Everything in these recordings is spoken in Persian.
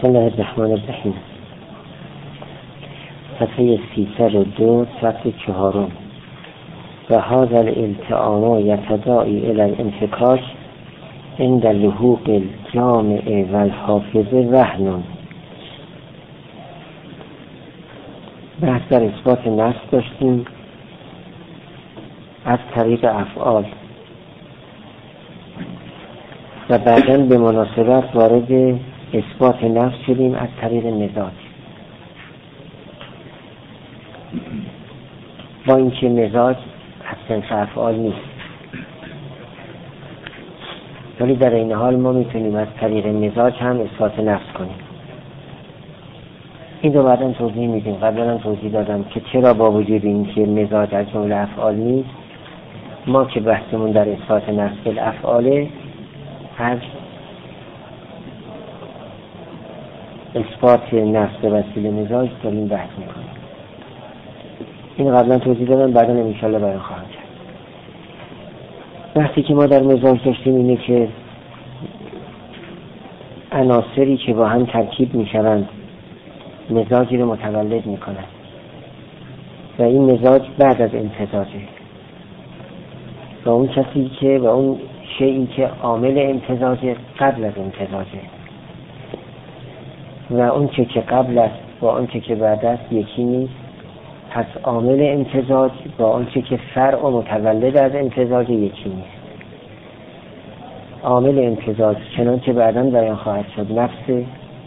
بسم الله الرحمن الرحیم. صفحه 302 صفحه 4. و هذا الالتئام یتداعی الی الانفکاک عند لحوق الجامع و الحافظه وهن. بحث در اثبات نفس داشتیم از طریق افعال و بعداً به مناسبت وارد اثبات نفس شدیم از طریق مزاج. با اینکه مزاج از صنف افعال نیست، ولی در این حال ما میتونیم از طریق مزاج هم اثبات نفس کنیم. این رو بعداً توضیح میدیم. قبلا هم توضیح دادم که چرا با وجود اینکه مزاج از جمله افعال نیست، ما که بحثمون در اثبات نفس الافعاله از اثبات نفس به وسیله مزاج داریم بحث میکنیم. این قبلا توضیح دادم، بعدا انشاءالله بیان خواهم کرد. بحثی که ما در مزاج داشتیم اینه که عناصری که با هم ترکیب میشوند مزاجی رو متولد میکنند و این مزاج بعد از امتزاجه و اون کسی که و اون شیئی که عامل امتزاجه قبل از امتزاجه و اون چه که قبل است با اون چه که بعد است یکی نیست. پس عامل امتزاج با اون چه که فرع و متولد از امتزاج یکی نیست. عامل امتزاج چنانچه بعداً بیان خواهد شد نفس،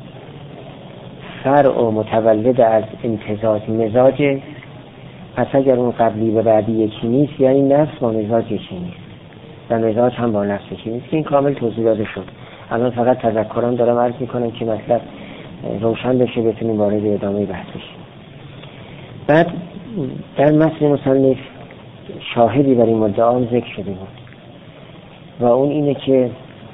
فرع و متولد از امتزاج مزاجه. پس اگر اون قبلی به بعدی یکی نیست یعنی نفس با مزاج یکی نیست و مزاج هم با نفس یکی نیست. این کامل توضیح داده شد. الان فقط تذکرم دارم عرض میکنم که مطلب روشن بشه، بتونیم وارد ادامه بحث بشیم. بعد در متن مصنف شاهدی بر این مدعا ذکر شده بود و اون اینه که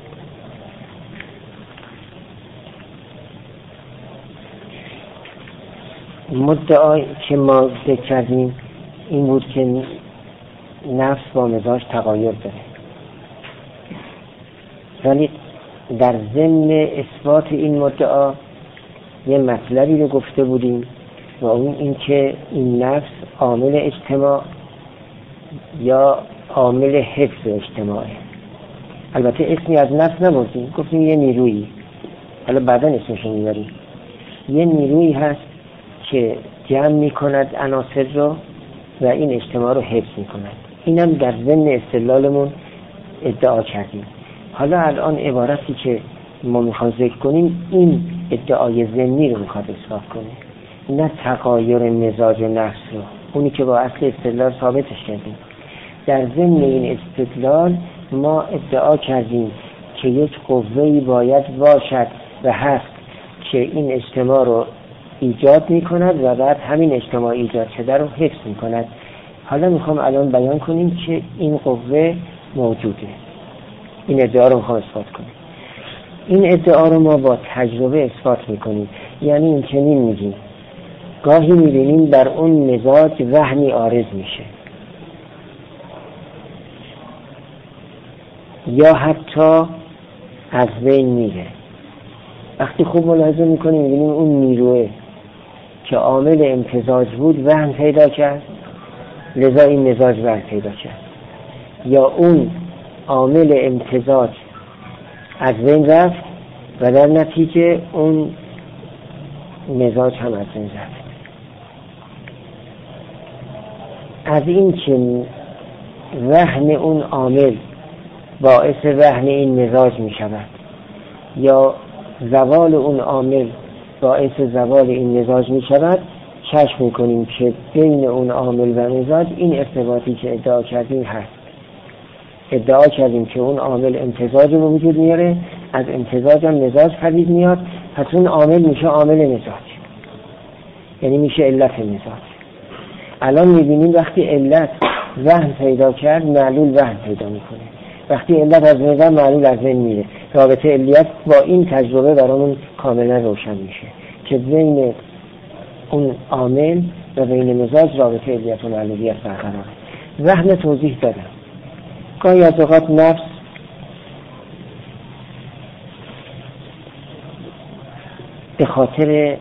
مدعایی که ما ذکر کردیم این بود که نفس با مزاج تغایر داره، ولی در ضمن اثبات این مدعا یه مطلبی رو گفته بودیم و اون این که این نفس عامل اجتماع یا عامل حفظ اجتماعه. البته اسمی از نفس نبردیم، گفتیم یه نیرویی، حالا بعدا اسمشو میبریم، یه نیرویی هست که جمع میکند عناصر رو و این اجتماع رو حفظ میکند. اینم در ضمن استدلالمون ادعا کردیم. حالا الان عبارتی که ما میخوام ذکر کنیم این ادعای ضمنی رو میخواد اثبات کنه، نه تغایر مزاج و نفس رو، اونی که با اصل استدلال ثابتش کردیم. در ضمن این استدلال ما ادعا کردیم که یک قوه‌ای باید باشد و هست که این اجتماع رو ایجاد میکند و بعد همین اجتماع ایجاد شده رو حفظ میکند. حالا میخوام الان بیان کنیم که این قوه موجوده. این ادعا رو میخوام اثبات کنیم. این ادعا رو ما با تجربه اثبات میکنیم. یعنی این چنین میگیم گاهی میبینیم در اون مزاج وهمی عارض میشه یا حتی از بین میره. وقتی خوب ملاحظه میکنیم میبینیم اون نیروه که عامل امتزاج بود وهم پیدا کرد، لذا این مزاج وهم پیدا کرد، یا اون عامل امتزاج از بین رفت و در نتیجه اون مزاج هم از بین رفت. از این که وهم اون عامل باعث وهم این مزاج می شود یا زوال اون عامل باعث زوال این مزاج می شود، کشف می کنیم که بین اون عامل و مزاج این ارتباطی که ادعا کردیم هست. ادعا کردیم که اون عامل امتزاج رو وجود میاره، از امتزاج هم مزاج پدید میاد، پس اون عامل میشه عامل مزاج، یعنی میشه علت مزاج. الان میبینیم وقتی علت وهم پیدا کرد معلول وهم پیدا میکنه، وقتی علت از مزاج معلول از بین میره. رابطه علیت با این تجربه برامون کاملا روشن میشه که بین اون عامل و بین مزاج رابطه علیت و معلولیت برقراره. وهم توضیح دادم. گاهی از اوقات نفس به خاطر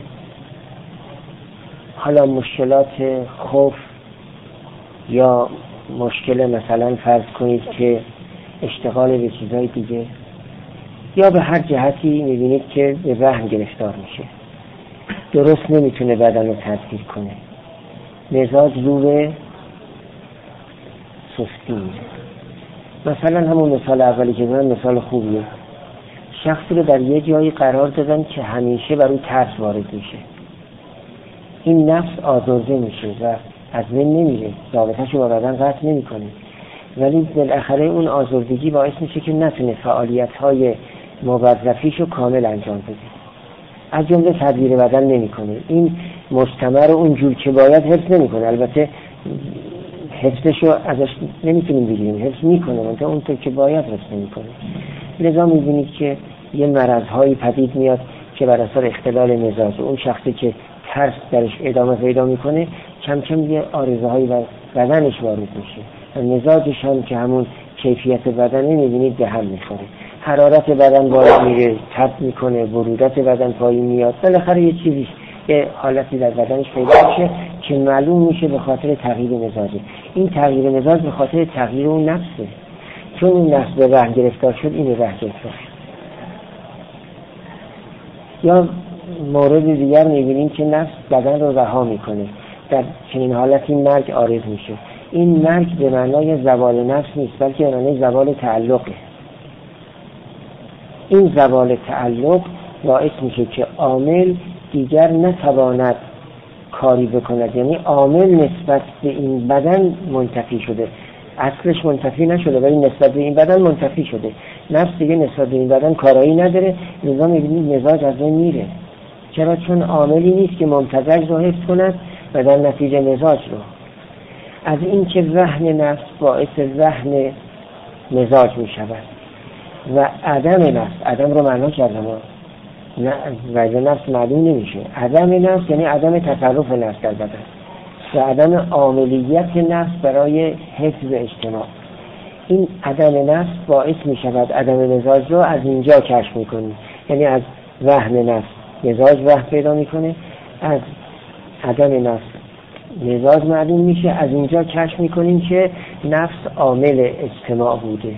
حالا مشکلات خوف یا مشکل مثلا فرض کنید که اشتغال به چیزهای دیگه یا به هر جهتی میبینید که به وهن گرفتار میشه، درست نمیتونه بدن رو تدبیر کنه، مزاج رو به سستی میره. مثلا همون مثال اولی که من مثال خوبیه، شخصی رو در یه جایی قرار دادن که همیشه بر اون ترس وارد میشه، این نفس آزرده میشه و از بین نمیره، رابطه‌شو با بدن قطع نمیکنه، ولی بالاخره اون آزردگی باعث میشه که نتونه فعالیت‌های موظفیشو کامل انجام بده، از جمله تدبیر بدن نمیکنه. این مستمر اونجور که باید حفظ نمیکنه، البته حفظشو ازش نمیتونیم بگیریم، حفظ میکنه منتها اونطور که باید حفظ نمیکنه. لذا میبینید که یه مرض‌هایی پدید میاد که بر اثر اختلال مزاج اون شخصی که ترس درش ادامه پیدا میکنه کم کم یه آرزوهایی بر بدنش وارد میشه و مزاجش هم که همون کیفیت بدنه میبینید به هم میخوره، حرارت بدن بالا میره، تب میکنه، برودت بدن پایین میاد، بالاخره یه چیزی یه حالتی در بدنش پیدا میشه که معلوم میشه به خاطر تغییر مزاجه. این تغییر مزاج به خاطر تغییر اون نفسه، چون اون نفس به وهم گرفتار شد، این به وهم گرفتار شد. یا مورد دیگر میبینیم که نفس بدن رو رها میکنه، در چنین حالتی مرگ عارض میشه. این مرگ به معنای زوال نفس نیست، بلکه به معنای زوال تعلقه. این زوال تعلق باعث میشه که عامل دیگر نتواند کاری بکند، یعنی عامل نسبت به این بدن منتفی شده، اصلش منتفی نشده ولی نسبت به این بدن منتفی شده، نفس دیگه نسبت به این بدن کارایی نداره، لذا میبینید مزاج از بین میره. چرا؟ چون عاملی نیست که ممتزج رو حفظ کند و در نتیجه مزاج رو. از این که وهن نفس باعث وهن مزاج می شود و عدم نفس، عدم رو معنا کردم وجه نفس معلوم نمیشه، عدم نفس یعنی عدم تصرف نفس در بدن و عدم عاملیت نفس برای حفظ اجتماع. این عدم نفس باعث می شود عدم مزاج رو از اینجا کشف می کنیم، یعنی از وهن نفس مزاج وهن پیدا می کنه، از عدم نفس مزاج معلوم میشه، از اینجا کشف می کنیم که نفس عامل اجتماع بوده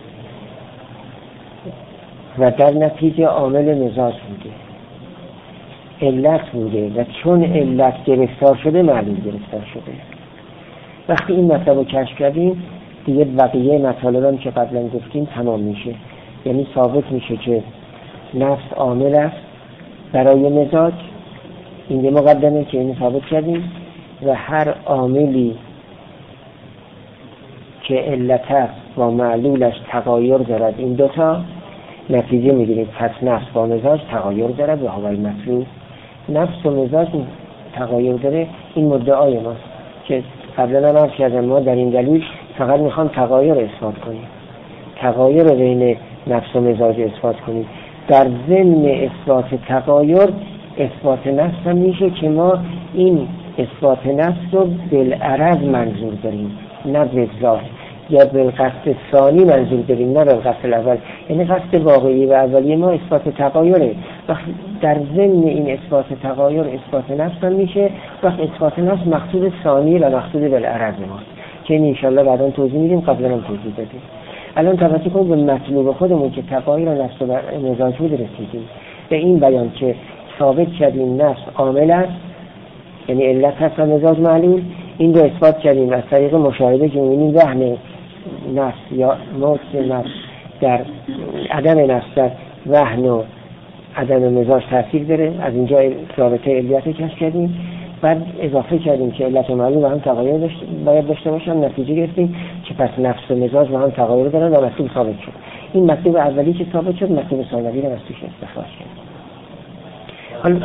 و در نتیجه عامل مزاج بوده، علت بوده و چون علت گرفتار شده معلوم گرفتار شده. وقتی این مطلب رو کشف کردیم دیگه بقیه مطالبم که قبلا گفتیم تمام میشه، یعنی ثابت میشه که نفس عامل است برای مزاج، این یه مقدمه که اینو ثابت کردیم، و هر عاملی که علت با معلولش تغایر دارد، این دوتا نتیجه میگیرید پس نفس با مزاج تغایر دارد و هوای مطلوب. نفس و مزاج تغایر داره، این مدعای ماست که قبلا هم عرض کردم ما در این دلیل فقط میخوام تغایر اثبات کنیم، تغایر بین نفس و مزاج اثبات کنیم. در ضمن اثبات تغایر اثبات نفس هم میشه که ما این اثبات نفس رو بالعرض منظور داریم نه بالذات، یا بالقصد ثانی منظور داریم نه بالقصد الاول، یعنی قصد واقعی و اولیه ما اثبات تغایره. وقت در ضمن این اثبات تغایر اثبات نفس هم میشه، وقت اثبات نفس مقصود ثانی و مقصود بالعرض ماست که این انشالله بعدا توضیح میدیم، قبلا هم توضیح دادیم. الان توجه کنید به مطلوب خودمون که تغایر نفس و مزاج بود رسیدیم به این بیان که ثابت کردیم نفس عامل است، یعنی علت هست و مزاج معلول. این رو اثبات کردیم از طریق مشاهده که می‌بینیم وهن نفس یا موت نفس در عدم نفس در وهن و عدم مزاج تاثیر داره، از اینجا رابطه علیت کشف کردیم. بعد اضافه کردیم که علت و معلول با هم تغایر باید داشته باشن، نتیجه گرفتیم که پس نفس و مزاج با هم تغایر دارن و مطلوب ثابت شد. این مطلوب اولی که ثابت شد، مطلوب ثانوی رو از توش استخراج کردیم. حالا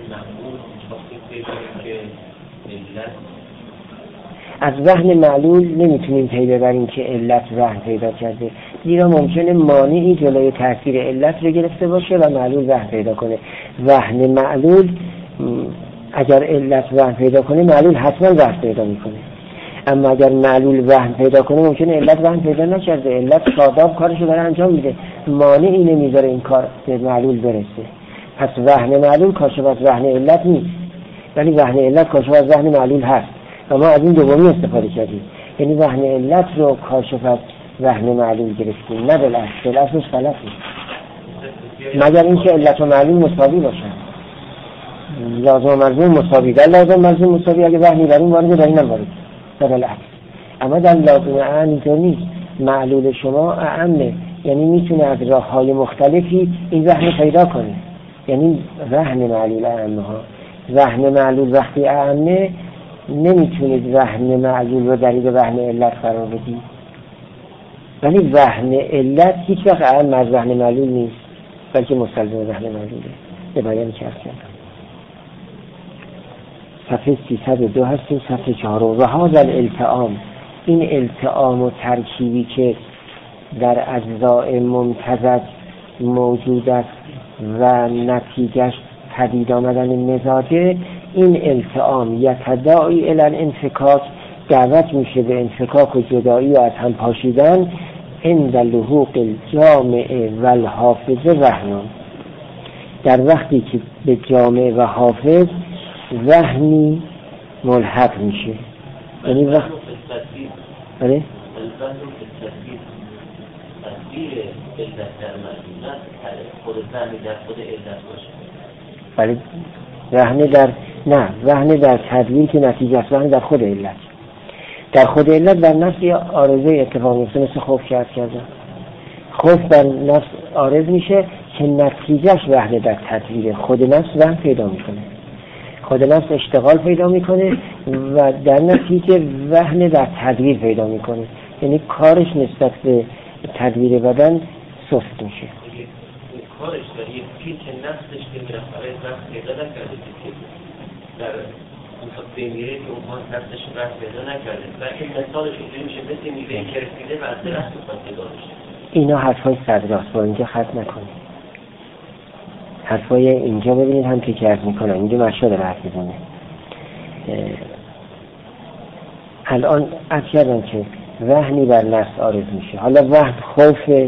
از وهن معلول نمیتونیم پی ببریم که علت وهن پیدا کرده، زیرا ممکنه مانعی جلوی تاثیر علت رو گرفته باشه و معلول وهن پیدا کنه. وهن معلول اگر علت وهن پیدا کنه معلول حتما وهن پیدا میکنه، اما اگر معلول وهن پیدا کنه ممکنه علت وهن پیدا نکرده، علت شاداب کارشو داره انجام میده، مانعی نمیذاره این کار به معلول برسه. پس وهن معلول کاشف از وهن علت نیست، ولی وهن علت کاشف از وهن معلول هست و ما از این دومی استفاده کردیم، یعنی وهن علت رو کاشف از وهن معلول گرفتیم، نه بالعکس غلطه، مگر اینکه علت و معلول مساوی باشن، لازم و ملزوم مساوی، در لازم ملزوم مساوی اگه وهنی در این وارده در این هم وارده، در بالعکس. اما در لازم اعم اینطور نیست، معلول شما اعمه، یعنی میتونه از راه‌های مختلفی این وهن پیدا کنه، یعنی وهن معلول اعمه ها. وهن معلول وقتی اعمه نمیتونید وهن معلول رو دلیل وهن علت قرار بدید، ولی وهن علت هیچ وقت اعم از وهن معلول نیست، بلکه مستلزم وهن معلوله. به بیان چرخ کردم. صفحه 302 هستیم، صفحه 4. و هذا الالتئام، این التئام و ترکیبی که در اجزاء ممتزج موجود است و نتیجهش پدید آمدن مزاجه، این التئام یتداعی الی الانفکاک، دعوت میشه به انفکاک و جدایی و از هم پاشیدن، عند لحوق الجامع و الحافظ وهن، در وقتی که به جامع و حافظ وهنی ملحق میشه. یعنی وقت بله؟ بله وهن در نه، وهن در تدویر که نتیجه است، وهن در خود علت، در خود علت بر نفس عارضه اتفاق میفته، مثل خوف که عرض کردم، خوف بر نفس عارض میشه که نتیجهش وهن در تدویر، خود نفس وهن پیدا میکنه، خود نفس اشتغال پیدا میکنه و در نتیجه وهن در تدویر پیدا میکنه، یعنی کارش نسبت به تدویر بدن سست میشه. کارش در یک پیچ نفسش که برای نفس پیدا نکرده که در بمیره که اونها نفسش رفت پیدا نکرده و این مثالش اینجوری میشه مثل میوه که رسیده و از درست میخواد پیدا بشه. اینا حرفای صدراست، با اینجا خط نکنید، حرفای اینجا ببینید هم که عرض میکنن، اینجا مشهد رو حرف میزنه. الان عرض کردن که وهنی بر نفس عارض میشه، حالا وهن خوف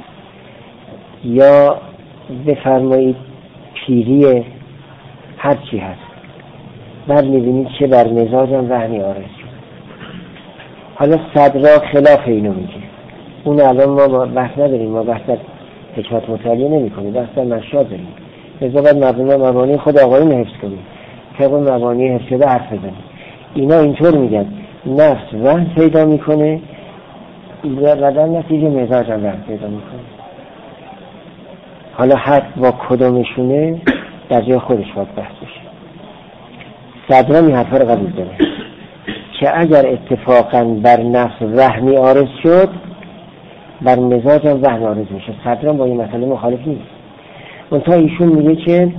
یا بفرمایید پیری هر چی هست، بعد میبینید که بر مزاج هم وهنی عارض شد. حالا صدرا خلاف اینو میگه، اون الان ما بحث نداریم، ما بحث در حکمت مطالعه نمی کنیم، بحث در مشاد داریم، لذا باید مبانی خود آقایون حفظ کنیم، طبق مبانی حفظ شده حرف بزنیم. اینا اینطور میگن نفس وهن پیدا میکنه و در نتیجه مزاج هم وهن پیدا میکنه. حالا حد با کدومشونه در جای خودش باید بحث بشه. صدرا این حرفا رو قبول داره که اگر اتفاقا بر نفس وهنی عارض شد بر مزاج هم وهن عارض میشه. صدرا با این مسئله مخالف نیست، منتها ایشون میگه که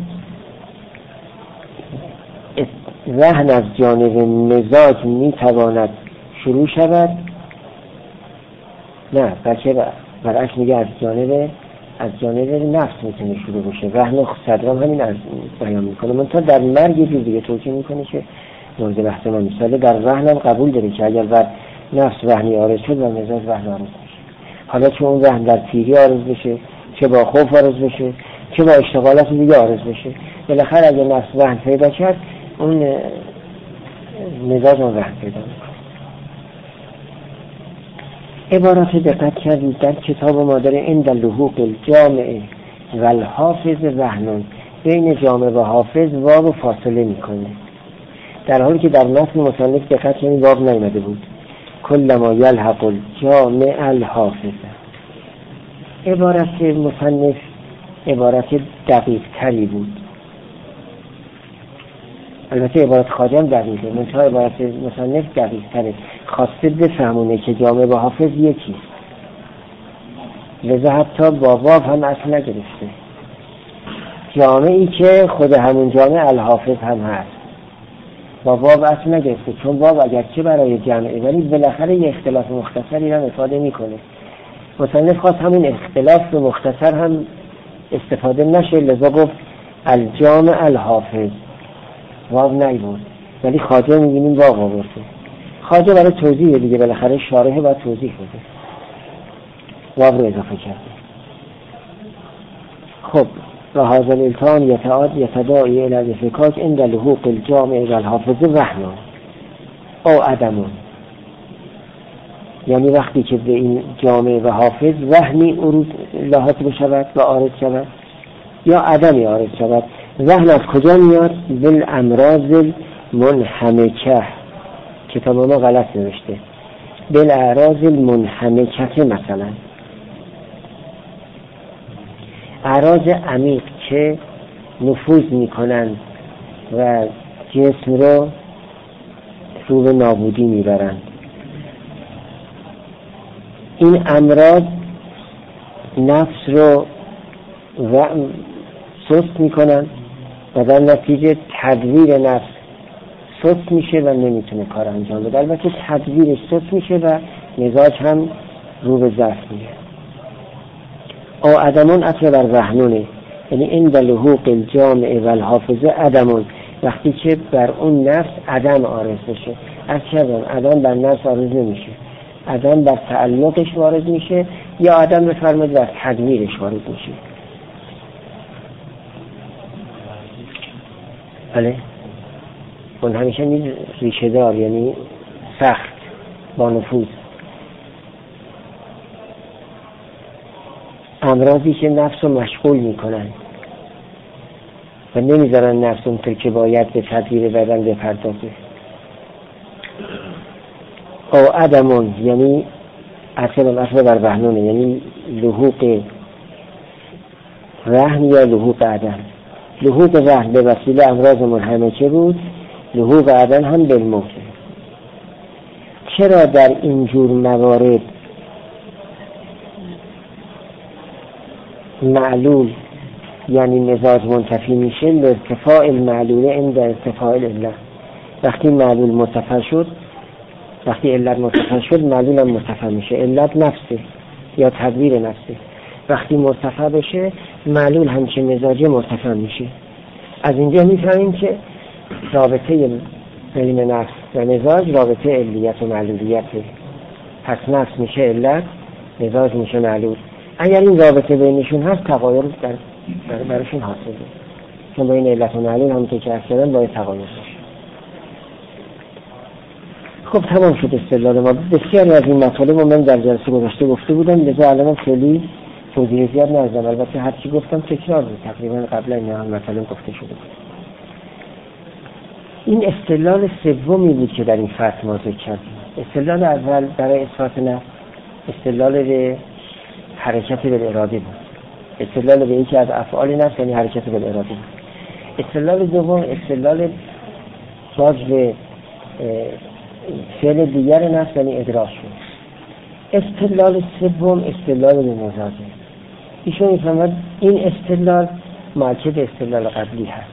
وهن از جانب مزاج میتواند شروع شود، نه بلکه برعکس میگه از جانب نفس میتونه شروع بشه. وهن صدرام همین از بیان میکنه، منتها در مرگ یه جور دیگه توجیه میکنه که مورد بحث ما مثاله در وهن هم قبول داره که اگر بر نفس وهنی عارض شد و مزاج وهن عارض بشه. حالا چه اون وهن در پیری عارض بشه، چه با خوف عارض بشه، چه با اشتغالات دیگه عارض بشه، بالاخره اگر نفس وهن پیدا کرد اون مزاج هم وهن پیدا میکنه. عبارات دقت کردید در کتاب ما داره عند لحوق الجامع و الحافظ وهن، بین جامع و حافظ واو فاصله میکنه، در حالی که در متن مصنف دقت کنید واو نیامده بود. کل ما یلحق الجامع الحافظ. عبارت مصنف عبارت دقیق تری بود، البته عبارت خواجه دقیقه، منتها عبارت مصنف دقیق تره، خواسته بفهمونه که جامع و حافظ یکیست، لذا حتی با واو هم اصل نگرفته، جامعی که خود همون جامع الحافظ هم هست، با واو اصل نگرفته، چون واو اگرچه برای جمعه ولی بالاخره یه اختلاف مختصری هم افاده میکنه. مصنف خواست همین اختلاف مختصر هم استفاده نشه، لذا گفت الجامع الحافظ، واو نیورد، ولی خواجه میبینیم واو آورده. خواجه برای توضیح دیگه، بالاخره شارح باید توضیح بده، واو رو اضافه کرده. خب و هذا الالتهام یتداعی الی الانفکاک عند لحوق الجامع و الحافظ وهن او عدم، یعنی وقتی که به این جامع و حافظ وهمی لاحظ بشود و عارض شود یا عدمی عارض شود. وهن از کجا میاد؟ بالامراض المنحمکه، کتاب ما غلط نوشته، بالاعراض المنحمکه، مثلا اعراض عمیق که نفوذ میکنند و جسم رو به نابودی میبرند. این امراض نفس رو سست میکنن و در نتیجه تدویر نفس سست میشه و نمیتونه کار انجام بده. البته تدویرش سست میشه و مزاج هم رو به ضعف میره. او عدمون اصل بر وهنونه، یعنی این در لحوق الجامع و الحافظه عدمون، وقتی که بر اون نفس عدم عارض بشه. از کردم عدم بر نفس عارض نمیشه، عدم بر تعلقش وارد میشه یا عدم بفرمید بر تدویرش وارد میشه. بله اون همیشه ریشه دار، یعنی سخت با نفوذ. امراضی که نفس رو مشغول میکنن و نمیذارن نفس اونطور که باید به تدبیر بدن بپردازه. او عدمون یعنی اصل بر وهنونه، یعنی لحوق وهن یا لحوق عدم. لحوق وهن به وسیله امراض منحمکه بود، لحوق عدم هم بالموت. چرا در اینجور موارد معلول یعنی مزاج منتفی میشه؟ لارتفاع المعلوله عند ارتفاع العله. وقتی معلول مرتفع شد، وقتی علت مرتفع شد، معلول هم مرتفع میشه. علت نفسه یا تدبیر نفسه. وقتی مرتفع بشه معلول همچه مزاجه مرتفع میشه. از اینجا میفهمیم که رابطه بین نفس و مزاج رابطه علیت و معلولیته. پس نفس میشه علت، مزاج میشه معلول. اگر این رابطه بینشون هست تغایر برشون حاصله، چون بین علت و معلول همونطور که عرض کردم باید تغایر باشه. خب تمام شد استدلال ما. بسیاری از این مطالب رو من در جلسه گذشته گفته بودم، لذا الان خیلی توضیح زیاد نرزم. البته هر چی گفتم تکرار بود، تقریبا قبلا این هم مطالب گفته شده بود. این استدلال سومی بود که در این فصل ما ذکر کردیم. استدلال اول برای اثبات نفس استدلال به حرکت بالاراده بود. استدلال به یکی از افعال نفس یعنی حرکت بالاراده بود. استدلال دوم استدلال باز به فعل دیگر نفس یعنی ادراک بود. استدلال سوم استدلال به مزاجه. ایشون میفهمد این استدلال مؤکد استدلال قبلی هست.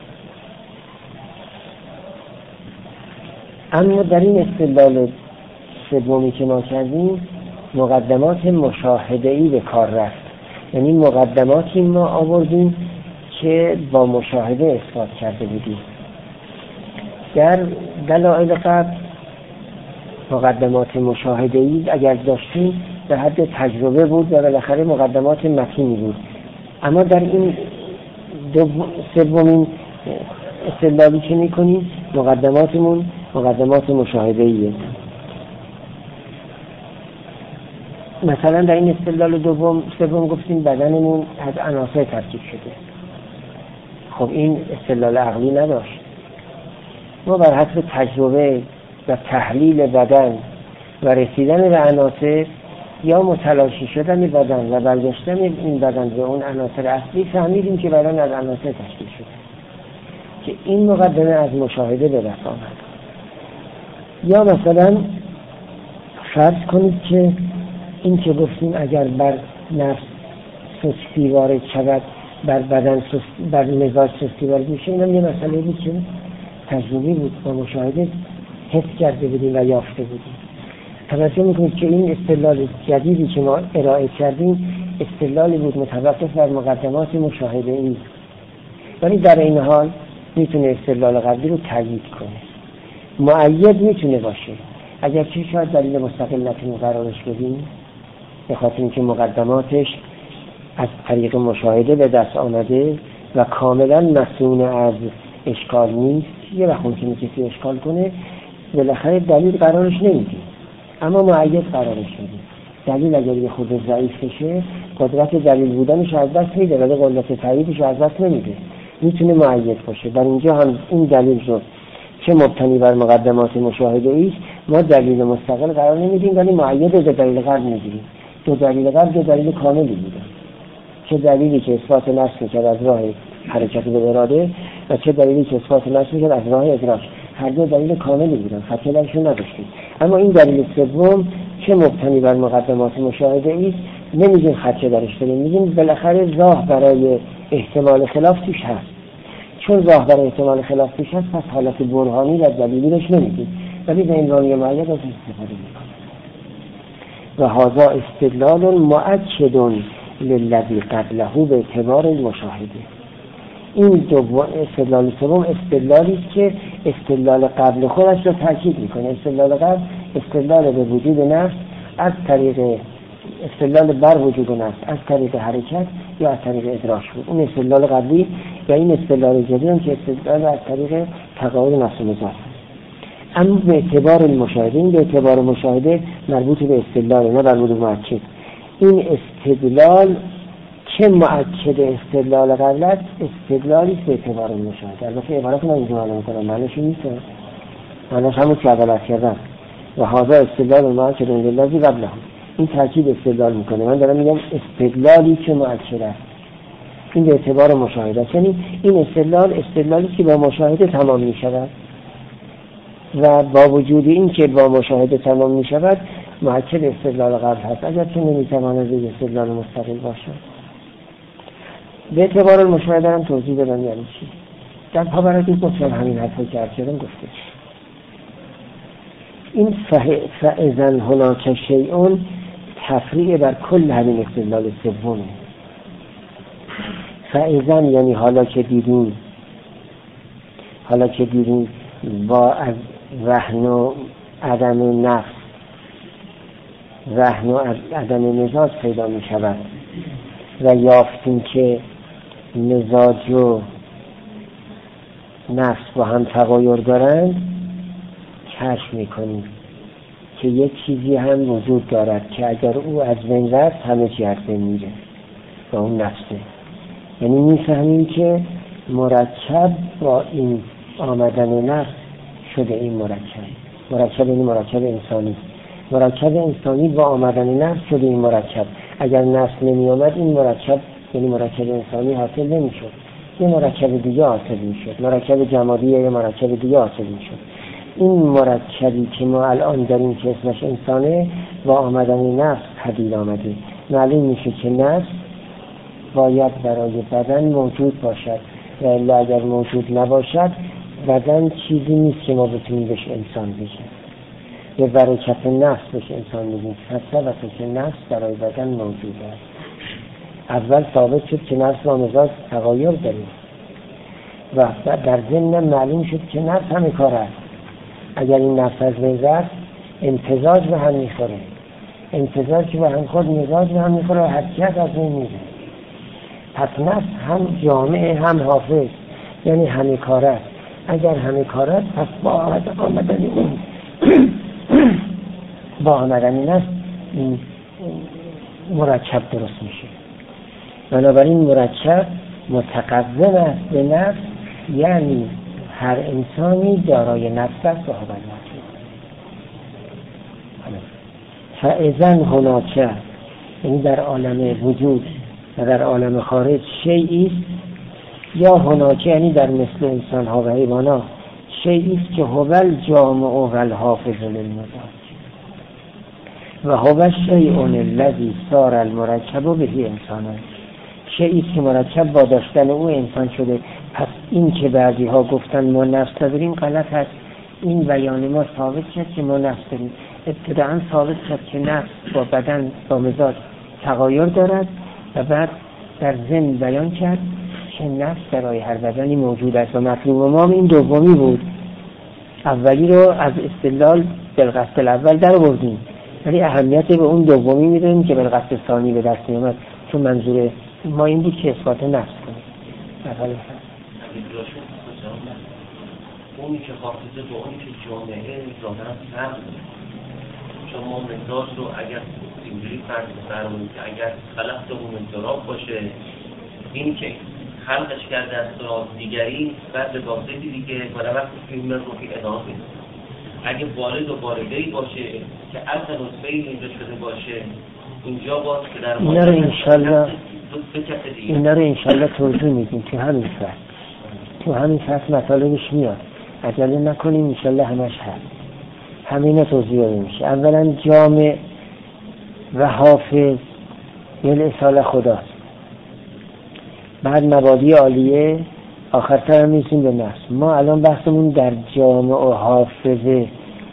اما در این استدلال سومی که ما کردیم مقدمات مشاهده‌ای به کار رفت، یعنی مقدماتی ما آوردیم که با مشاهده اثبات کرده بودیم. در دلایل قبل مقدمات مشاهده‌ای اگر داشتیم به حد تجربه بود و بالاخره مقدمات متینی بود. اما در این سومین استدلالی که می‌کنیم مقدماتمون مقدمات مشاهده‌ایه. مثلا در این استدلال سوم گفتیم بدنمون از عناصر ترکیب شده. خب این استدلال عقلی نداشت. ما بر حسب تجربه و تحلیل بدن و رسیدن به عناصر یا متلاشی شدن بدن و برگشتن این بدن به اون عناصر اصلی فهمیدیم که بدن از عناصر تشکیل شده، که این مقدمه از مشاهده به دست آمد. یا مثلا فرض کنید که این که گفتیم اگر بر نفس سستی وارد شود بر بدن بر مزاج سستی وارد میشه. این هم یه مسئله بود که تجربی بود، با مشاهده حس کرده بودیم و یافته بودیم. توجه میکنید که این استدلال جدیدی که ما ارائه کردیم استدلالی بود متوقف بر مقدمات مشاهده‌ای، ولی در این حال میتونه استدلال قبلی رو تایید کنه. مؤید میتونه باشه، اگر چه شاید دلیل مستقل نتونیم قرارش بدیم به خاطر اینکه مقدماتش از طریق مشاهده به دست آمده و کاملا مسئول از اشکال نیست، یه وقت ممکنه کسی اشکال کنه، بالاخره دلیل قرارش نمیدیم اما مؤید قرارش میدیم. دلیل اگر یه خود ضعیف بشه قدرت دلیل بودنش از دست میده ولی قدرت تاییدش از دست نمیده، میتونه مؤید باشه. در اینجا هم این دلیل رو چه مبتنی بر مقدمات مشاهده ایست ما دلیل مستقل قرار نمیدیم ولی مؤید به دلیل قبل میگیریم. دو دلیل قبل دو دلیل کاملی بودن، چه دلیلی که اثبات نفس میکرد از راه حرکت به اراده و چه دلیلی که اثبات نفس میکرد از راه ادراک، هر دو دلیل کاملی بودن، خطی درشون نداشتیم. اما این دلیل سوم چه مبتنی بر مقدمات مشاهده ایست نمیگیم خطی درش داریم، میگیم بالاخره راه برای احتمال خلاف توش هست. چون راه برای احتمال خلاف توش هست پس حالت برهانی و دلیلی روش نمیگیم ولی به عنوان مؤید از استفاده میکنیم. و هذا استدلال مؤکد للذی قبله به اعتبار المشاهده. این دوم استدلال سوم استدلالی است که استدلال قبل خودش را تاکید میکنه. استدلال قبل استدلال به وجود نفس از طریق استدلال بر وجود نفس از طریق حرکت یا از طریق ادراک بود، این استدلال قبلی. و این استدلال جدید که استدلال از طریق تقاعد نفس مضاف. اما به اعتبار المشاهده، این به اعتبار مشاهده مربوط به استدلال نه مربوط به مؤکد. این استدلال چه مؤکد استدلال قبل است؟ استدلالی به اعتبار المشاهده. البته عبارت من اینجا معلوم کنم معنیش نیست، معنیش همون که اول کردم و هذا استدلال مؤکد للذی قبله. این تاکید استدلال میکنه. من دارم میگم استدلالی که مؤکد است این به اعتبار مشاهده است، یعنی این استدلالی که با مشاهده تمام میشود و با وجود این که با مشاهده تمام میشود مؤکد استدلال قبل هست اگرچه نمیتواند یک استدلال مستقل باشد. به اعتبار المشاهده هم توضیح بدم یعنی چی. در پاورقی گفتم همین حرفی که کردم گفته. این فاذا هناک شیء تفریع بر کل همین استدلال سومه. فاذا یعنی حالا که دیدیم با از وهن و عدم نفس وهن و عدم مزاج پیدا می شود و یافتیم که مزاج و نفس با هم تغایر دارند، کشف می کنیم که یک چیزی هم وجود دارد که اگر او از بین رفت همه چی از بین میره و اون نفسه. یعنی میفهمیم که مرکب با این آمدن نفس شده این مرکب این مرکب انسانی با آمدن نفس شده این مرکب. اگر نفس نمی آمد این مرکب یعنی مرکب انسانی حاصل نمی شد، یه مرکب دیگه حاصل می شد، مرکب جمادی یا مرکب دیگه حاصل می شد. این مرکبی که ما الان داریم که اسمش انسانه با آمدن نفس پدید آمده. معلوم میشه که نفس باید برای بدن موجود باشد و الا اگر موجود نباشد بدن چیزی نیست که ما بتونیم بهش انسان بگیم. به برکت نفس بهش انسان میگیم. حتی که نفس برای بدن موجود است. اول ثابت شد که نفس و مزاج تغایر داریم و در ضمن معلوم شد که نفس همه کار است. اگر این نفس از بین رفت امتزاج به هم میخوره، امتزاج که به هم خود مزاج به هم میخوره و حرکت از بین میره. پس نفس هم جامع هم حافظ یعنی همه کار است. اگر همه کار است پس با آمدن نفس این مرکب درست میشه. بنابراین مرکب متقوم است به نفس، یعنی هر انسانی دارای نفس است و هو النفس. فاذا هناک یعنی در عالم وجود و در عالم خارج شیئی است، یا هناک یعنی در مثل انسان ها و حیوانات شیئی است که هو الجامع و الحافظ للمزاج و هو الشیء الذی صار المرکب به انسان. شیئی است که مرکب با داشتن او انسان شده. پس این که بعضی ها گفتن ما نفس نداریم غلط است. این بیان ما ثابت شد که ما نفس داریم. ابتداعا ثابت شد که نفس با بدن با مزاج تغایر دارد و بعد در ضمن بیان کرد که نفس برای هر بدنی موجود است و مطلوب ما این دومی بود. اولی رو از استدلال بالقصد الاول در آوردیم ولی اهمیت به اون دومی میدونیم که بالقصد ثانی به دست میاد، چون منظور ما این بود که اثبات نفس کنیم. اونی که حافظه با اونی که جامعه ظاهرا فرق داره. چون ما مزاج رو اگر اینجوری فرض بفرماییم که اگر خلقت اون انتراب باشه، این که خلقش کرده از سراب دیگری بعد به واسطی دیگه برای وقت فیلم رو که ادامه بده. اگه والد و والده‌ای باشه که اصلا نطفه اینجا شده باشه، اینجا باز که در اینا رو انشالله توضیح میدیم تو همین فصل مطالبش میاد. عجله نکنیم، انشالله همش هست. همینه توضیح میشه. اولا جامع و حافظ یه اصال خداست، بعد مبادی عالیه، آخرتر هم میرسیم به نفس. ما الان بحثمون در جامع و حافظ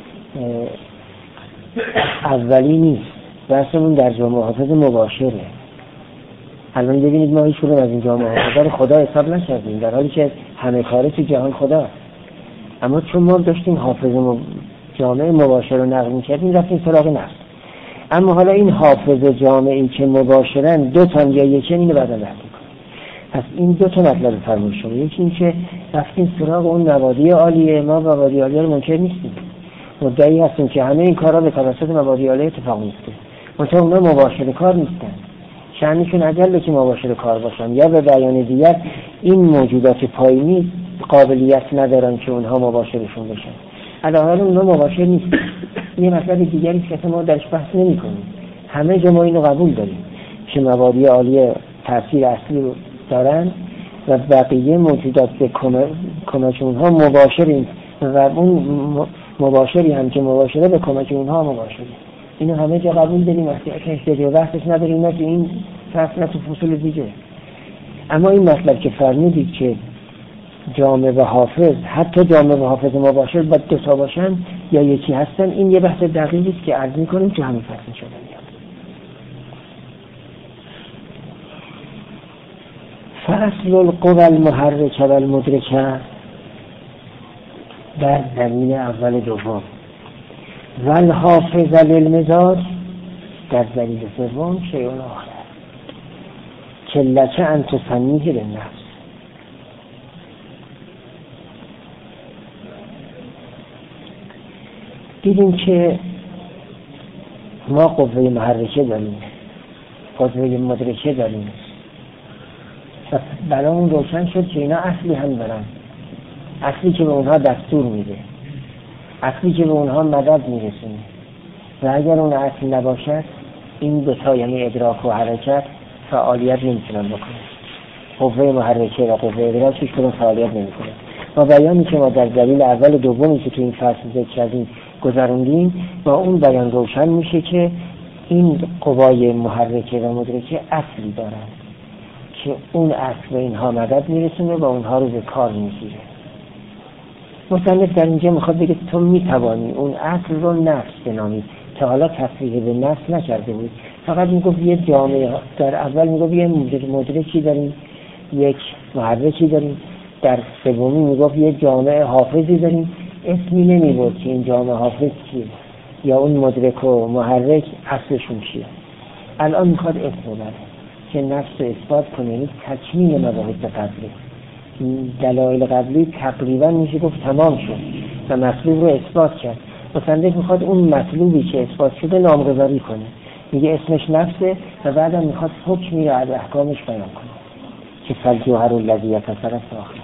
اولی نیست، بحثمون در جامع و حافظ مباشره. الان ببینید ما هیچ کدوم از این جامع و حافظ رو خدا حساب نکردیم، در حالی که همه کاره تو جهان خدا. اما چون ما داشتیم حافظ جامع مباشر رو نقل می‌کردیم، رفتیم سراغ نفس. اما حالا این حافظ جامعی که مباشرن دو تا یا یکی، اینو بعدا بحث می‌کنیم. پس این دو تا مطلب فرمایش شما. یکی این که رفتیم سراغ اون مبادی عالیه. ما مبادی عالیه رو منکر نیستیم، مدعی هستیم که همه این کارا به توسط مبادی عالیه اتفاق میفته، منتها اونا مباشر کار نیستن. شأنشون اجل که مباشر کار باشن، یا به بیان دیگر این موجودات پایینی قابلیت ندارن که اونها مباشرشون بشن. علاوه بر اونها مباشر نیستن. یه مطلب دیگری که ما درش بحث نمی‌کنیم، همه جا ما اینو قبول داریم که مبادی عالیه تاثیر اصلی رو دارن و بقیه موجودات به کمک اونها مباشرین و اون مباشری هم که مباشره به کمک اونها مباشره. اینو همه جا قبول داریم، اصلا احتیاج به بحثش نداریم، نه تو این فصل نه تو فصول دیگه. اما این مطلب که فرمودید که جامع و حافظ، حتی جامع و حافظ مباشر باید دو تا باشن یا یکی هستن، این یه بحث دقیقی است که عرض می‌کنیم تو همین فصل شده میاد. فصل القوى المحرکه و المدرکه در زمین اول دوم و الحافظ للمزاج در زمین سوم شیء آخر که لک ان تسمیه للنفس. دیدیم که ما قوه محرکه داریم، قوه مدرکه داریم و برامون روشن شد که اینا اصلی هم دارن، اصلی که به اونها دستور میده، اصلی که به اونها مدد میرسونه. و اگر اون اصل نباشد این دوتا یعنی ادراک و حرکت فعالیت نمیتونن بکنن. قوه محرکه و قوه ادراک هیچ کدوم فعالیت نمیکنه. و بیانی که ما در دلیل اول و دومی که تو این فصل ذکر کردیم گذروندیم، با اون بیان روشن میشه که این قوای محرکه و مدرکه اصلی دارن که اون اصل به اینها مدد میرسونه و اونها رو به کار میگیره. مصنف در اینجا میخواد بگه تو میتوانی اون اصل رو نفس بنامی که حالا تصریح به نفس نکرده بود، فقط میگفت یه جامعه. در اول میگفت یه مدرکی داریم، یک محرکی داریم، در سومی میگفت یه جامعه حافظی داریم. اسمی نمیبود که این جامعه حافظ چیه یا اون مدرک و محرک اصلشون چیه. الان میخواد اسم بره که نفس رو اثبات کنه، یعنی تکمیل مباحث قبلی. دلایل قبلی تقریبا میشه گفت تمام شد و مطلوب رو اثبات کرد. مصنف میخواد اون مطلوبی که اثبات شده نامگذاری کنه، میگه اسمش نفسه و بعدم میخواد حکمی رو از احکامش بیان کنه که فالجوهر الذی یتصرف آخر.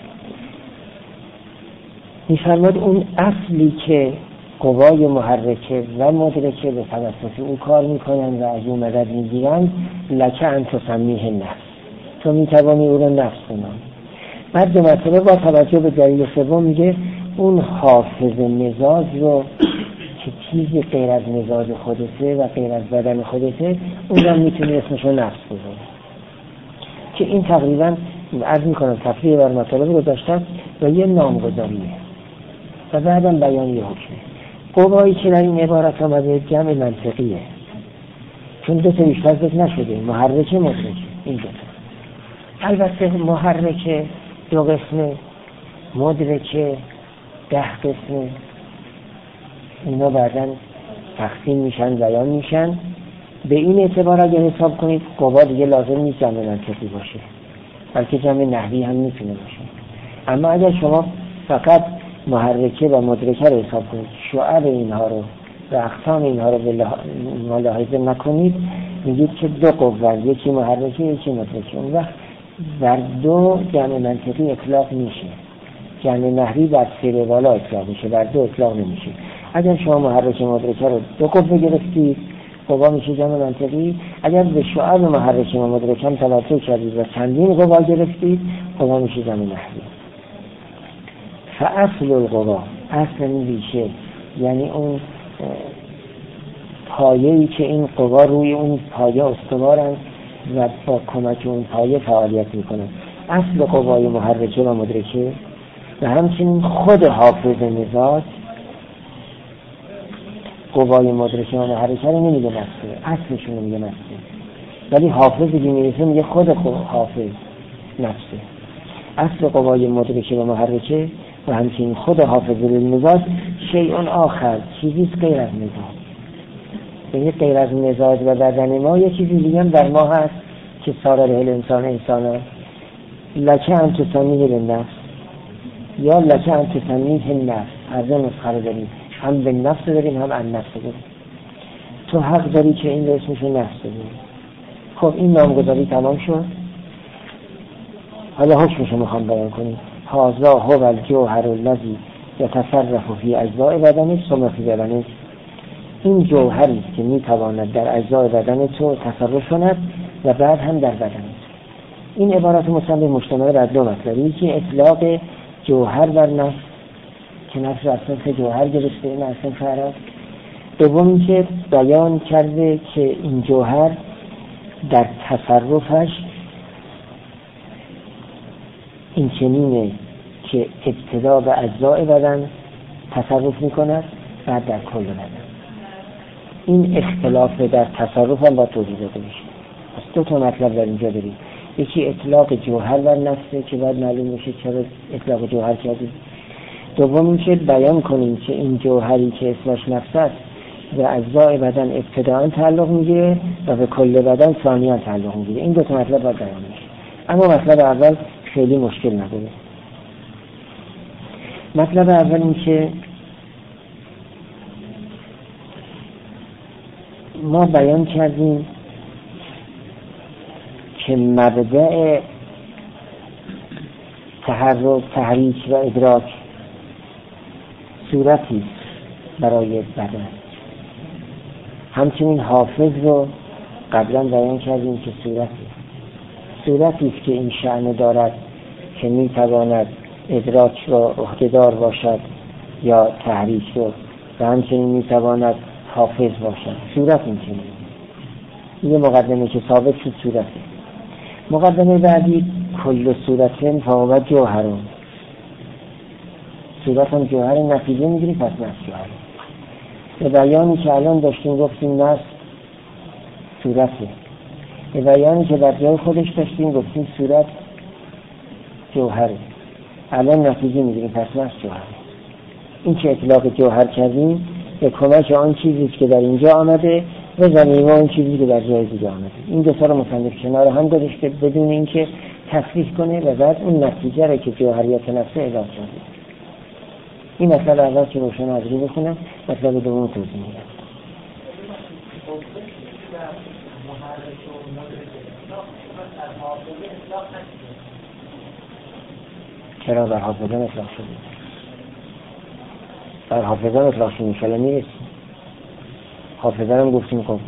میفرماد اون اصلی که قوای محرکه و مدرکه به توسط او کار میکنن و از اون مدد میگیرن، لک ان تسمیه نفس، تو میتوانی او رو نفس کنی. بعد دو مرتبه با توجه به دلیل سوم میگه اون حافظ مزاج رو که چیزی غیر از مزاج خودته و غیر از بدن خودته، اون رو میتونی اسمش رو نفس بزنی. که این تقریبا عرض میکنم تفریح بر مطالب گذاشتن و یه نامگذاریه و بعدم بیان یه حکمه. قوایی که در این عبارت آمده جمع منطقیه، چون دو تا بیشتر ذکر نشده، محرکه مدرکه. این دو تا البته محرکه 2 قسمه، مدرکه 10 قسمه. اینا بعداً تقسیم میشن، بیان میشن به این اعتبار اگر حساب کنید قوا دیگه لازم نیست جمع منطقی باشه، بلکه جمع نحوی هم میتونه باشه. اما اگر شما فقط محرکه و مدرکه رو حساب کنید، شعب اینها رو و اقسام اینها رو ملاحظه نکنید، میگید که دو قوا، یکی محرکه یکی مدرکه. اون وقت بر دو جمع منطقی اطلاق میشه، جمع نحوی بر سه بالا اطلاق میشه، بر دو اطلاق نمیشه. اگر شما محرکه مدرکه رو دو قوه گرفتید قوا میشه جمع منطقی. اگر به شعب محرکه و مدرکه هم توجه کردید و چندین قوا گرفتید قوا میشه جمع نحوی. فاصل القوا، اصل این ریشه، یعنی اون پایه‌ای که این قوا روی اون پایه استوارند و با کمک اون پایه فعالیت میکنه، اصل قوای محرکه و مدرکه و همچنین خود حافظ مزاج. قوای مدرکه و محرکه رو نمیگه نفسه، اصلشون رو میگه نفسه، ولی حافظی که میرسه میگه خود حافظ نفسه. اصل قوای مدرکه و محرکه و همچنین خود حافظ مزاج شیء آخر، چیزیست غیر از مزاج. یعنی غیر از مزاج و بدن ما یه چیزی دیگه هم در ما هست که سارا له الانسان انسانا، لکه ان تسمیه للنفس یا لکه ان تسمیه النفس. از این نسخه رو داریم، هم به نفس داریم هم ان نفس داریم. تو حق داری که این رو اسمشو نفس داریم. خب این نامگذاری تمام شد، حالا حکمشو میخوام بیان کنیم. هذا هو الجوهر الذی یتصرف فی اجزاء بدنه ثم فی بدنه. این جوهری که میتواند در اجزاء بدن تو تصرف کند و بعد هم در بدن. این عبارت مصنف مشتمل بر دو مطلب، یکی اطلاق جوهر بر نفس که نفس اصلا که جوهر گرفته، این اصلا فراد. دوم که بیان کرده که این جوهر در تصرفش این چنینه که ابتدا به اجزاء بدن تصرف میکند بعد در کل بدن. این اختلاف در تصرف هم با توضیح داده میشه. پس دو تا مطلب در اینجا داریم، یکی اطلاق جوهر بر نفسه که بعد معلوم میشه چرا اطلاق جوهر کردیم. دوم این که بیان کنیم که این جوهری که اسمش نفس است و اجزاء بدن ابتداء تعلق میگیره و به کل بدن ثانیاً تعلق میگیره. این دو تا مطلب باید بیان میشه. اما مطلب اول خیلی مشکل نداره. مطلب اول این که ما بیان کردیم که مبدأ تحرک، تحریک و ادراک صورتی برای بدن. همچنین حافظ رو قبلا بیان کردیم که صورتی است که این شأن دارد که میتواند ادراک را عهده‌دار باشد یا تحریک رو و همچنین میتواند حافظ باشد. صورت این چنین. یه مقدمه که ثابت شد صورته. مقدمه بعدی کل صورتن فهو جوهرون. صورت هم جوهر نتیجه میگیری، پس نفس جوهر. به بیانی که الان داشتیم گفتیم نفس صورته، به بیانی که در جای خودش داشتیم گفتیم صورت جوهره، الان نتیجه میگیریم پس نفس جوهره. این که اطلاق جوهر کردیم به کمک آن چیزی که در اینجا آمده و زمینه اون چیزی که در جای دیگه آمده. این دو تا رو مصنف کنار هم گذاشته بدون اینکه تصریح کنه و بعد اون نتیجه رو که جوهریت نفسه اضافه کرده. این مطلب اول که روشن حاضری بخونم، مطلب دوم توضیح میدم. چرا در حافظه اطلاق شده؟ در حافظه اطلاق شده میشه نیست. حافظه هم گفتیم قوه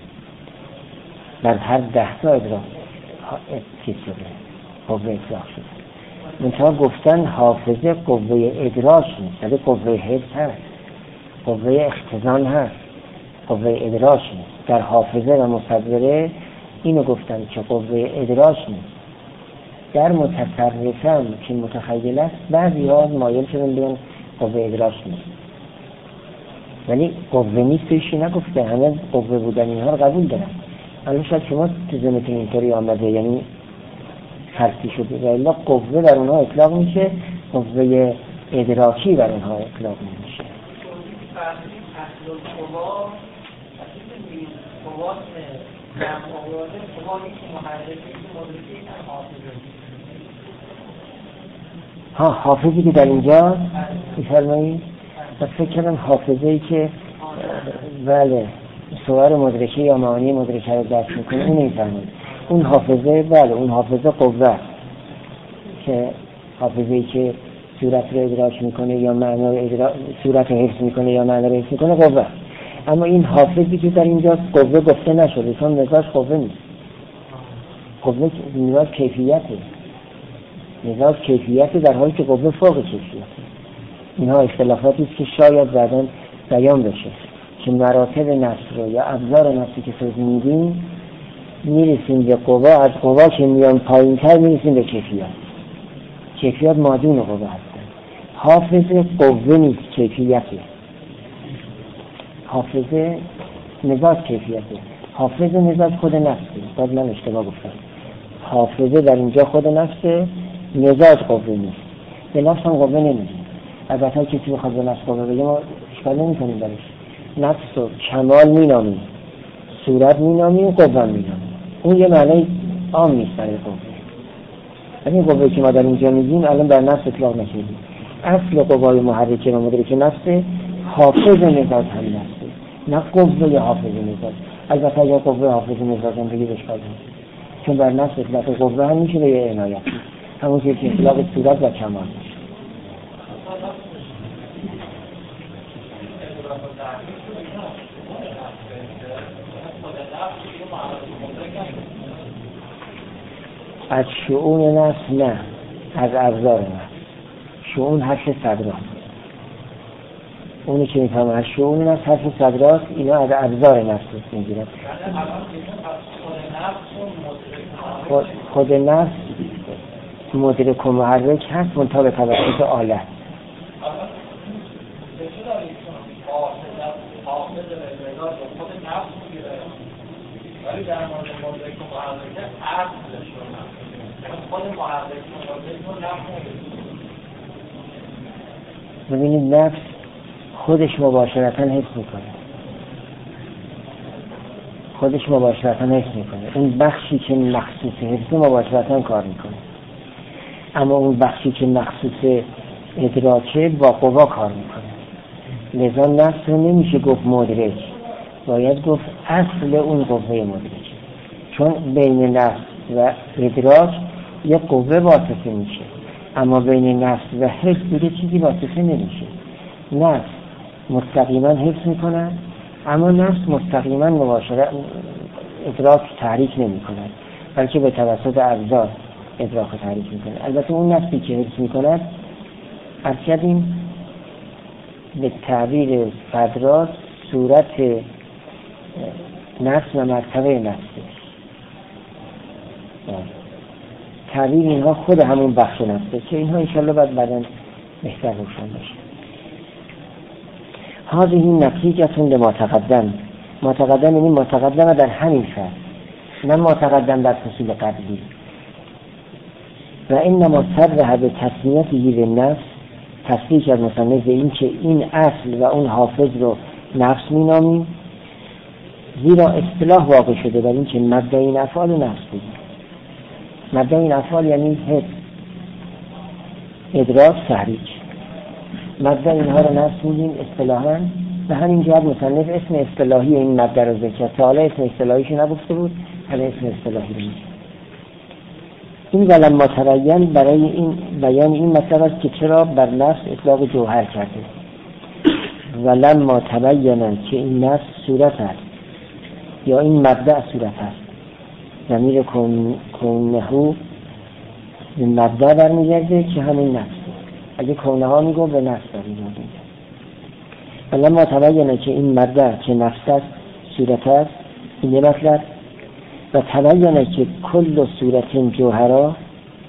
در هر 10 تا ادراک چیز شده، قوه اطلاق شده. منتها گفتن حافظه قوه ادراک نیست، ولی قوه حفظ هست، قوه اختزان هست، قوه ادراک نیست. در حافظه و مصوره اینو گفتن که قوه ادراک نیست. در متصرفم که متخیل است بعضی ها مایل شدن بیان قوه ادراک نیست، ولی قوه نیستشی نگفته، همه قوه بودن اینها رو قبول دارن. الان شاید شما تو ذهنتون اینطوری آمده، یعنی خلطی شده، و الا قوه بر اونها اطلاق میشه، قوه ادراکی بر اونها اطلاق میشه. ها حافظی که در اینجا می‌فرمایید و فکر کردم حافظه‌ای که بله صور مدرکه یا معانی مدرکه رو درک میکنه اون نمی‌فرمایید. اون حافظه بله اون حافظه قوه که حافظه‌ای که صورت رو ادراک میکنه یا معنا رو صورت رو حفظ میکنه یا معنا رو حفظ میکنه قوه. اما این حافظی که در اینجا قوه گفته نشده چون مزاج قوه نیست. قوه مزاج کیفیته، مزاج کیفیته در حالی که قوه فوق کیفیته. اینها اختلافاتی است که شاید بعداً بیان بشه که مراتب نفس رو یا ابزار نفسی که توضیح میدیم میرسیم به قوا، از قوا که میان پایین تر میرسیم به کیفیت. کیفیت مادون قوا هستن. حافظه قوه نیست کیفیته. حافظه مزاج کیفیته. حافظه مزاج خود نفسه. باز من اشتباه گفتم. حافظه در اینجا خود نفسه، مزاج قوه نیست. به نفس هم قوه نمیدیم. البته کسی بخواد به نفس قوه بگه ما اشکال نمی‌کنیم درش. نفس رو کمال مینامیم، صورت مینامیم، قوه مینامیم. اون یه معنی عام نیست برای قوه. این قوه که ما در اینجا میگیم الان در نفس اطلاق نکردیم. اصل قوای محرکه و مدرکه نفسه، حافظ مزاج هم نفسه، نه قوه حافظ مزاج. البته اگر قوه حافظ مزاج هم بگید اشکال نیست، چون در نفس اطلاق قوه هم میشه به یه عنایتی، همون که اطلاق صورت و کمال. از شؤون نفس نه، از ابزار نفس. شؤون حرف صدراست. اونی که میفهمه از شؤون نفس حرف صدراست، اینا از ابزار نفس میگیرن. خود نفس مدرک و محرک هست منتها به توسط آلت. ولی در مورد مدرک و محرکه اصلشون خود محرک ببینید نفس خودش مباشرتاً حس میکنه. خودش مباشرتاً حس میکنه. اون بخشی که مخصوص حس مباشرتاً کار میکنه. اما اون بخشی که مخصوص ادراکه با قوا کار میکنه. لذا نفس رو نمیشه گفت مدرک، باید گفت اصل اون قوه مدرک، چون بین نفس و ادراک یک قوه واسطه میشه، اما بین نفس و حس دیگه چیزی واسطه نمیشه. نفس مستقیما حس میکنه، اما نفس مستقیما مباشرت ادراک تحریک نمیکنه، بلکه به توسط ابزار ادراک تحریک میکنه. البته اون نفسی که حس میکنه عرض کردیم به تعبیر فدراس صورت نفس و مرتبه نفسه. تعبیر اینها خود همون بخش نفسه که اینها انشالله بعدا بهتر روشن بشه. هذه نتیجتون لما تقدم. ما تقدم یعنی ما تقدم در همین فصل، نه ما تقدم در فصول قبلی. و انما صرح به تسمیته به نفس، تصریح کرد مصنف به این که این اصل و اون حافظ رو نفس مینامیم، زیرا اصطلاح واقع شده بر این که مبدأ این افعال نفس بود. مبدأ این افعال یعنی حس، ادراک، تحریک. مبدأ اینها رو نفس میگیم اصطلاحاً. به همین جهت مصنف اسم اصطلاحی این مبدأ رو ذکر کرد. تا حالا اسم اصطلاحیش نگفته بود، حالا اسم اصطلاحی رو میگه. این ولما تبین برای این بیان این مطلب است که چرا بر نفس اطلاق جوهر کرده. ولما تبین که این نفس صورت است یا این مبدأ صورت است. ضمیر کونه به مبدأ برمیگرده که همین نفس. اگه کونه ها میگو به نفس برمیگرده. ولما تبین که این مبدأ که نفس است صورت است، این یه مطلب. و تبینه که کل صورت جوهرا،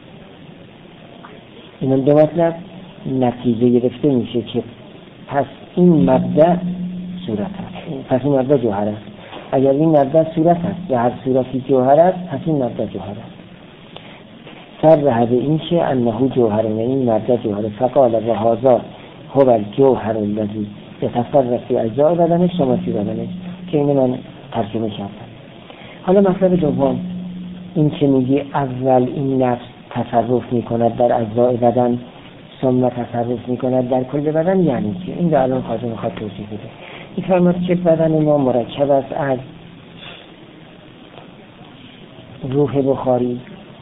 این هم دو مطلب. نتیجه گرفته میشه که پس این مبدأ صورت است، پس این مبدأ جوهر است. اگر این مبدأ صورت است یا هر صورتی جوهر است، پس این مبدأ جوهر است. صرح به این که انه جوهر، این مبدأ جوهر. فقال و هذا هو الجوهر الذی یتصرف فی اجزاء بدنه شما فی بدنه. که اینو من ترجمه کردم. حالا مطلب دوم، این که میگی اول این نفس تصرف میکند در اجزای بدن ثم تصرف میکند در کل بدن، یعنی چی؟ این رو الان خواهد میخواد توضیح بده. این فرمود که بدن ما مرکب است از روح بخاری،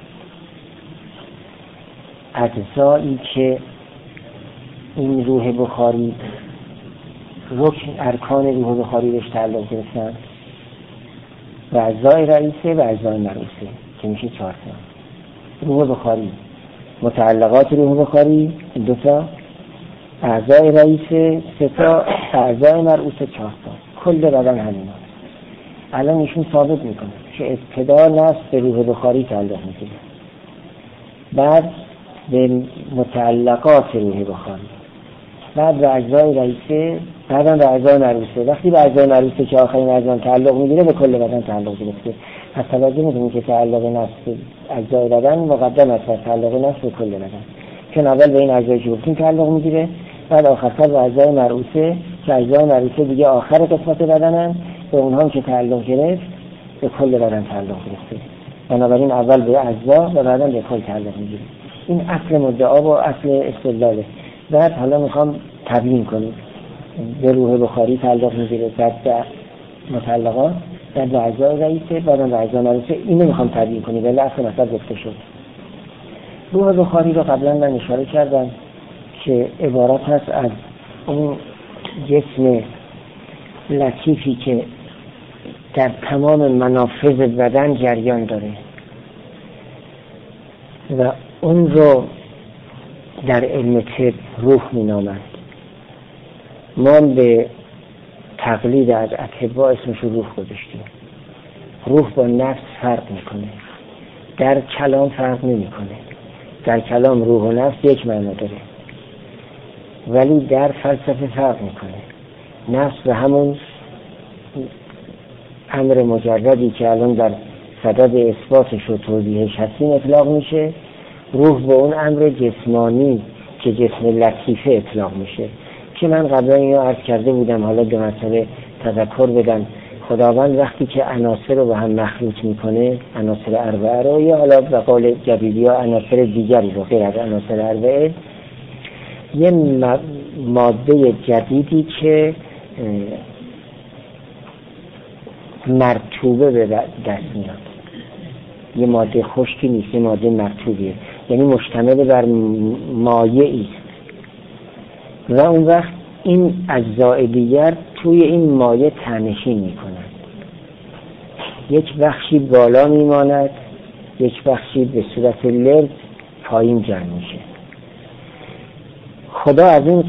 اجزایی که این روح بخاری رکن ارکان روح بخاری بهش تعلق گرفتن و اجزای رئیسه و اجزای مرئوسه که میشه 4 تا. روح بخاری، متعلقات روح بخاری 2 تا، اعضای رئیسه 3 تا، اعضای مرئوسه 4 تا. کل بدن همینا. الان ایشون ثابت میکنه که ابتدا نفس به روح بخاری تعلق میگیره، بعد به متعلقات روح بخاری، بعد به اجزای رئیسه، بعدا به اجزای مرئوسه. وقتی به اجزای مرئوسه که آخرین اجزا تعلق میگیره به کل بدن تعلق گرفته. پس توجه میکنید که تعلق نفس به اجزای بدن مقدم است بر تعلق نفس به کل بدن، چون اول به این اجزایی که گفتیم تعلق میگیره، بعد آخرتر به اجزای مرئوسه که اجزای مرئوسه دیگه آخر قسمت بدنن، به اونها که تعلق گرفت به کل بدن تعلق گرفته. بنابراین اول به اجزا و بعدا به کل تعلق میگیره. این اصل مدعا و اصل استدلاله. بعد حالا میخوام تبیین کنیم. به روح بخاری تعلق میگیره، بعد به متعلقات، بعد به اجزای رئیسه، بعد به اجزای مرئوسه. اینو میخوام تبیین کنیم ولی اصل مثلا گفته شد. روح بخاری رو قبلا من اشاره کردم که عبارت هست از اون جسم لطیفی که در تمام منافذ بدن جریان داره و اون رو در علم طب روح مینامند. ما به تقلید از اطباء اسمش روح گذاشتیم. روح با نفس فرق میکنه، در کلام فرق نمیکنه. در کلام روح و نفس یک معنا داره، ولی در فلسفه فرق میکنه. نفس به همون امر مجردی که الان در صدد اثباتش و توضیحش هستیم اطلاق میشه، روح به اون امر جسمانی که جسم لطیفه اطلاق میشه که من قبلا اینو عرض کرده بودم. حالا دو مرتبه تذکر بدم. خداوند وقتی که عناصر رو به هم مخلوط میکنه، عناصر اربعه رو، یا حالا به قول جدیدی ها عناصر دیگری رو غیر از عناصر اربعه، یه ماده جدیدی که مرطوبه به دست میاد، یه ماده خشکی نیست، یه ماده مرطوبیه، یعنی مشتمل بر مایعی است و اون وقت این اجزای دیگر توی این مایع تنشین میکنند. یک بخشی بالا میماند، یک بخشی به صورت لرز پایین جمع میشه. خدا از این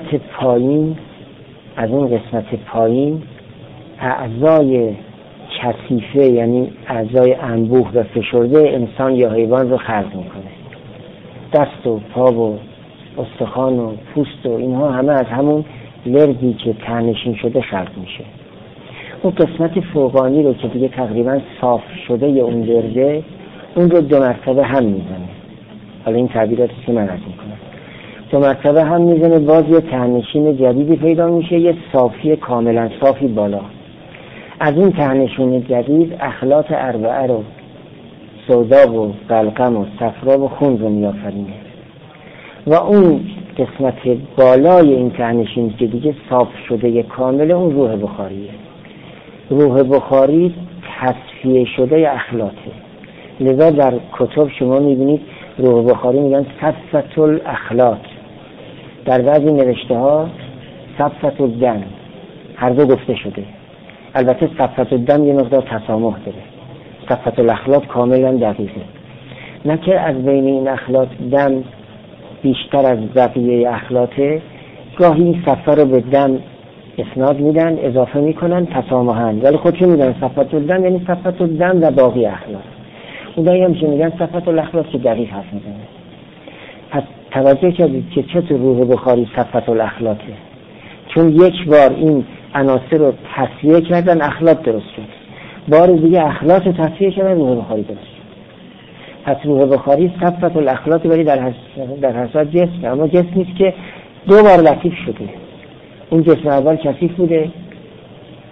قسمت پایین اعضای کثیفه، یعنی اعضای انبوه و فشرده انسان یا حیوان رو خلق میکنه. دست و پا و استخوان و پوست و اینها همه از همون لرزی که تنشین شده خلق میشه. اون قسمت فوقانی رو که دیگه تقریبا صاف شده یا اون لرزه، اون رو 2 مرتبه هم میزنه. حالا این تعبیراتی که من عرض میکنم، 2 مرتبه هم میزنه، باز یه تنشین جدیدی پیدا میشه، یه صافی کاملا صافی بالا. از این تنشین جدید اخلاط اربعه رو، سودا و بلغم و صفرا و خون رو میآفرینه و اون قسمت بالای این تنشین که دیگه صاف شده کامل، اون روح بخاریه. روح بخاری تصفیه شده اخلاطه. لذا در کتب شما میبینید روح بخاری میگن صفت الاخلاط، در بعضی نوشته ها صفت الدم، هر دو گفته شده. البته صفت الدم یه مقدار تسامح داره، صفت الاخلاط کاملا دقیقه. نه که از بین این اخلاط دم بیشتر از بقیه اخلاطه، گاهی این صفه رو به دم اسناد میدن، اضافه میکنن، تسامحن، ولی خودشون میدن صفت الدم یعنی صفت الدم و باقی اخلاط. اونایی هم که میگن صفت الاخلاط که دقیق حرف میزنه. پس توجه کردید که چطور روح بخاری صفت الاخلاطه، چون یک بار این عناصر رو تصفیه کردن اخلاط درست شد، بار دیگه اخلاط رو تصفیه کردن روح بخاری درست شد. پس روح بخاری صفت الاخلاط، ولی در هر صورت جسم، اما جسم نیست که 2 بار لطیف شده. اون جسم اول کثیف بوده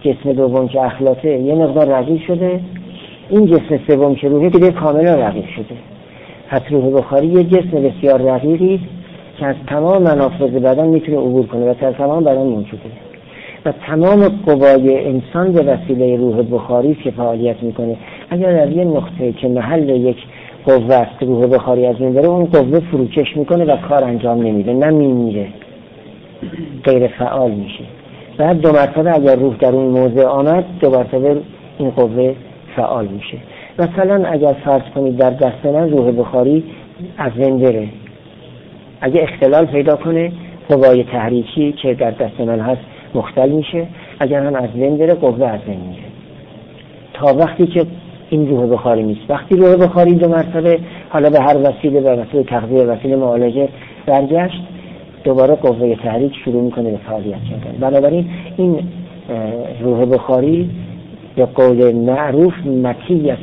جسم دوم که اخلاطه یه مقدار رقیق شده، این جسم سوم که روحه دیگه کاملا رقیق شده. پس روح بخاری یه جسم بسیار رقیقی که از تمام منافذ بدن میتونه عبور کنه و در تمام بدن موجوده و تمام قوای انسان به وسیله روح بخاری که فعالیت میکنه. اگر در یه نقطه که محل یک قوه است روح بخاری از این بره، اون قوه فروکش میکنه و کار انجام نمیده، نه میمیره، غیر فعال میشه. بعد دو مرتبه اگر روح در اون موضع آمد، دو مرتبه این قوه فعال میشه. مثلا اگر فرض کنید در دست من روح بخاری از بین بره، اگه اختلال پیدا کنه قوای تحریکی که در دست من هست مختل میشه، اگر هم از بین بره قوه از بین میره تا وقتی که این روح بخاری نیست. وقتی روح بخاری دو مرتبه حالا به هر وسیله، به وسیله تغذیه، وسیله معالجه برگشت، دوباره قوه تحریک شروع میکنه به فعالیت کردن. بنابراین این روح بخاری به قول معروف مطیت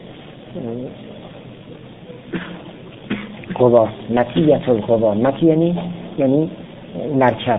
القوا، مطیت القوا، مطی یعنی مرکب،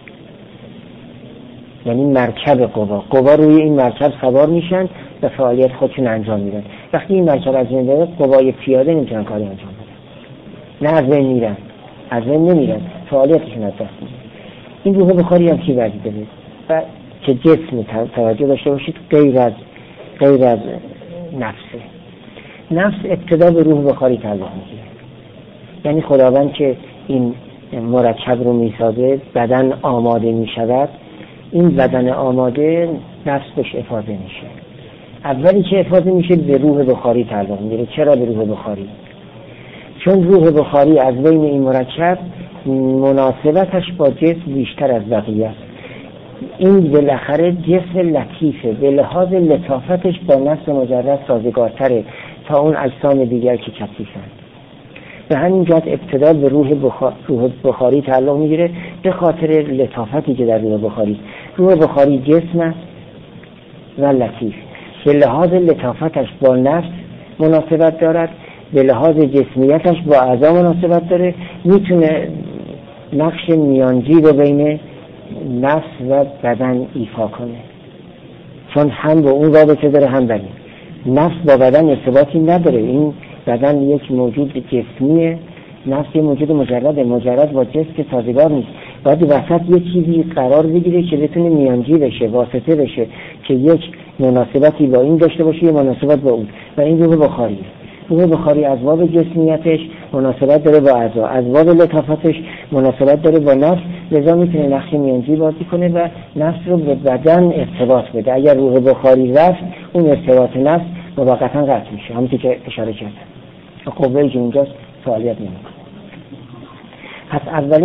یعنی مرکب قوا روی این مرکب سوار میشن و فعالیت خودشون انجام میدن. وقتی این مرکب از بین بره، قوای پیاده نمیتونن کاری انجام بدن، نه از بین میرن، از بین نمیرن، فعالیتشون از دست میره. این روح بخاری هم چی وظیفه داره و که جسم توجه داشته باشید غیر از نفسه. نفس ابتدا به روح بخاری تعلق میگیره، یعنی خداوند که این مرکب رو میسازه، بدن آماده میشود، این بدن آماده نفس بهش افاضه میشه. اولی که افاضه میشه به روح بخاری تعلق میگیره. چرا به روح بخاری؟ چون روح بخاری از بین این مرکب مناسبتش با جسم بیشتر از بقیه است. این بالاخره جسم لطیفه، به لحاظ لطافتش با نفس مجرد سازگارتره تا اون اجسام دیگر که کثیفند. به همین جهت ابتدا به روح بخاری تعلق میگیره به خاطر لطافتی که در روح بخاری. روح بخاری جسم است و لطیف، به لحاظ لطافتش با نفس مناسبت دارد، به لحاظ جسمیتش با اعضا مناسبت داره، میتونه نقش میانجی رو بین نفس و بدن ایفا کنه، چون هم با اون رابطه داره هم بدن. نفس با بدن ارتباطی نداره، این بدن یک موجود جسمیه، نفس یک موجود مجرد با جسم که سازگار نیست. باید وسط یک چیزی قرار بگیره که بتونه میانجی بشه، واسطه بشه، که یک مناسبتی با این داشته باشه، یه مناسبت با اون، و این روح بخاری. روح بخاری از باب جسمیتش مناسبت داره با اعضا، از باب لطافتش مناسبت داره با نفس، لذا میتونه نقش میانجی بازی کنه و نفس رو به بدن ارتباط بده. اگر روح بخاری رفت، اون ارتباط نفس موقتا قطع میشه، همونطور که اشاره کردم، قوه‌ای که اونجاست فعالیت نمیکنه. پس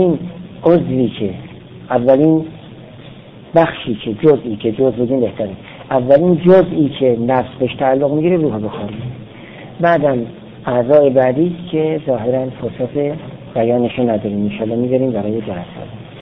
اولین بخشی که جزء بودین بهتره، اولین جزئی که نفس بهش تعلق میگیره روح بخاری. بعدم اعضای بعدی که ظاهرا فرصت بیانشو نداریم، انشالله میذاریم برای جلسات.